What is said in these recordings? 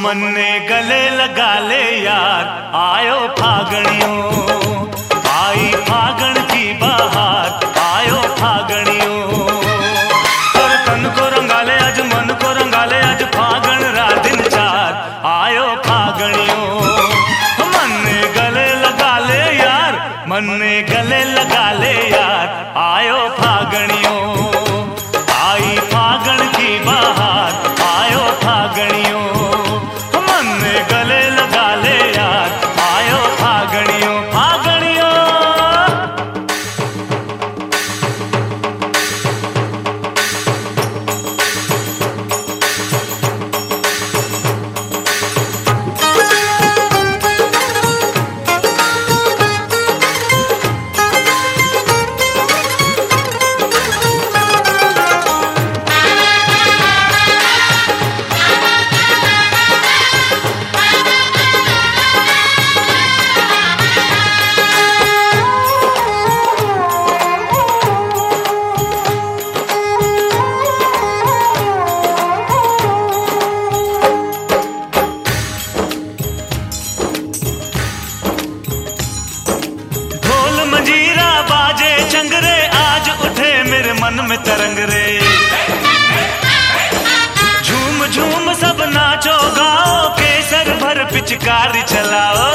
मन ने गले लगा ले यार, आयो फागणियों, आई फागण की बहार, आयो फागणियों। और तन को रंगा ले आज, मन को रंगा ले आज, फागण रात दिन चार, आयो फागणियों। मन ने गले लगा ले यार, मन ने गले लगा ले यार, आयो फागणियों, आई फागण की बहार, आयो फागणियों। मन ने गले लगा ले यार, आयो फागणियों, फागणियों। मंजीरा बाजे चंगरे, आज उठे मेरे मन में तरंग रे। झूम झूम सब नाचो गाओ, केसर भर पिचकारी चलाओ।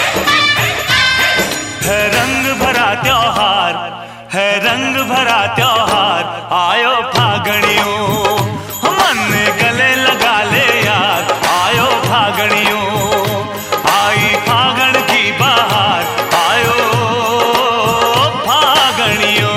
है रंग भरा त्योहार, है रंग भरा त्योहार, आयो फागणियों। मन ने गले लगा ले यार, आयो फागणियों, आई फागण की बहार, आयो फागणियों।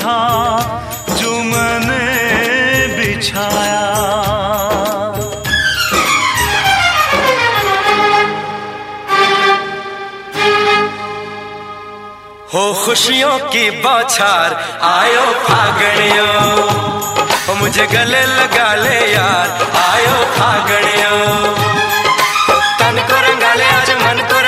था जो मैंने बिछाया। हो खुशियों की बौछार आयो फागणियों, हो मुझे गले लगा ले यार आयो फागणियों। तन को रंगा ले आज मन को